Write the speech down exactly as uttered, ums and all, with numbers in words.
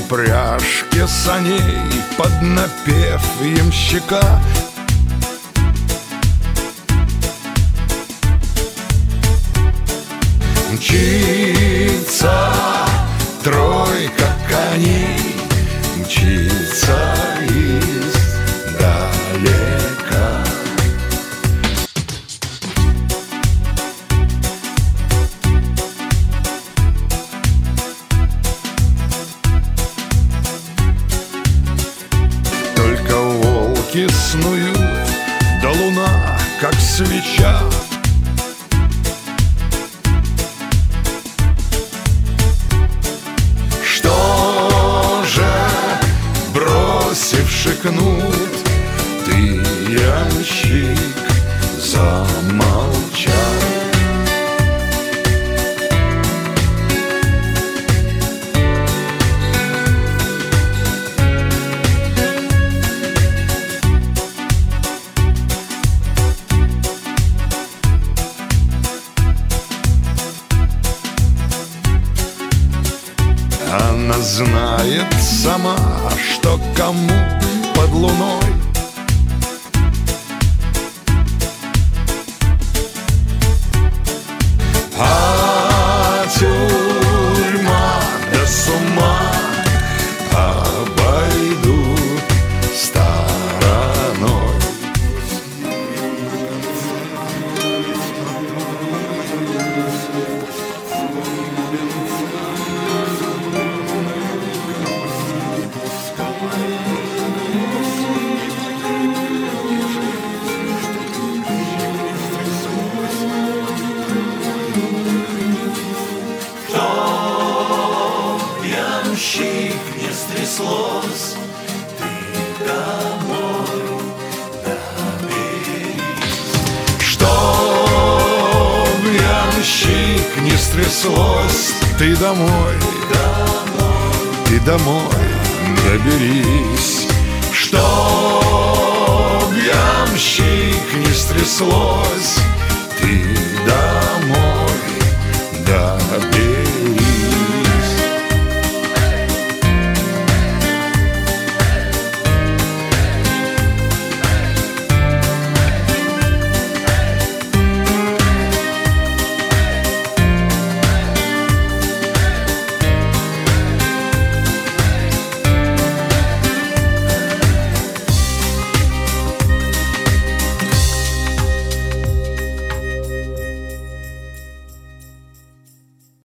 упряжке саней под напев ямщика. Мчится тройка коней, мчится издалека. Только волки снуют, да луна, как свеча. Бросивши кнут, ты, ямщик, замолчал. Она знает сама, что кому под луной а тюрьма да с ума обойдут стороной. Ямщик, не стряслось, ты домой доберись. Чтоб, ямщик, не стряслось, ты домой, Домой, ты домой доберись. Чтоб, ямщик, не стряслось, ты домой